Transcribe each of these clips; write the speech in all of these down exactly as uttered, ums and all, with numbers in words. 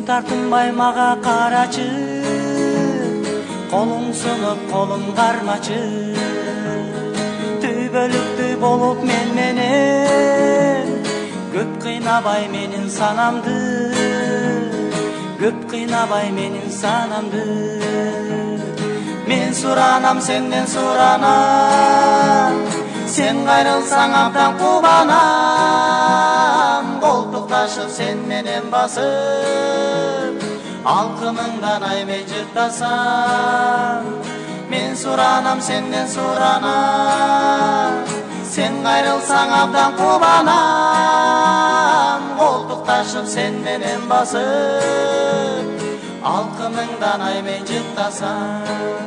тартынбай мага карачы, колуң сынып колум кармачы. Түбөлүктүү болуп мен менен, көп кыйнабай менин санамды, көп кыйнабай менин санамды. Мен суранам сенден суранам, сен кайрылсаң абдан кубанам. Колтукташып сен менен басып, алкымыңдан аймей жыртасам. Мен суранам сенден суранам, сен кайрылсаң абдан кубанам. Колтукташып сен менен басып, алкымыңдан аймей жыртасам.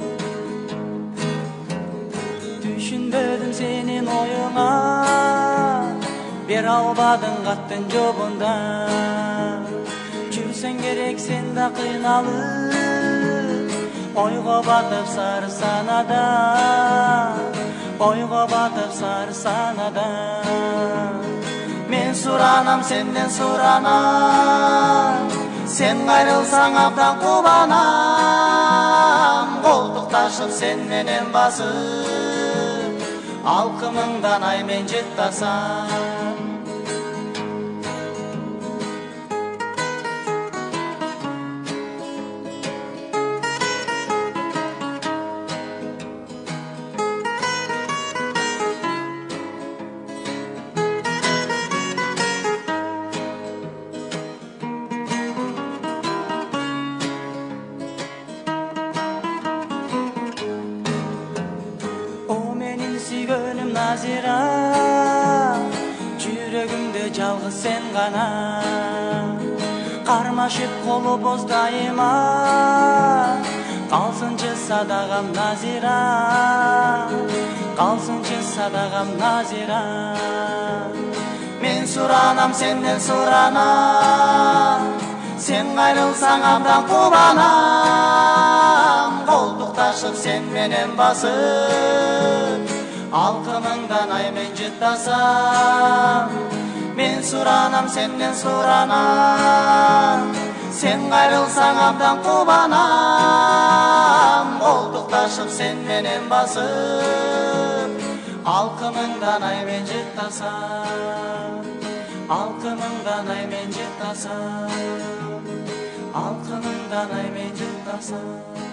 Түшүнбөдүм сенин оюңа, бере албадың каттын жобунда. Жүрсөң керек сен да кыйналып, ойго батып сары санада, ойго батып сары санада. Мен суранам сенден суранам, сен кайрылсаң абдан кубанам. Колтукташып сен менен басып, алкымыңдан аймен жыттасам. Сүйгөнүм Назира, жүрөгүмдө жалгыз сен гана. Кармашып колубуз дайыма, калсынчы садагам Назира, калсынчы садагам Назира. Мен суранам сенден суранам, сен кайрылсаң абдан кубанам. Колтукташып сен менен басып, алкымыңдан аймен жыттасам. Мен суранам сенден суранам, сен кайрылсаң абдан кубанам. Колтукташып сен менен басып, алкымыңдан аймен жыттасам. Алкымыңдан аймен жыттасам, алкымыңдан аймен жыттасам.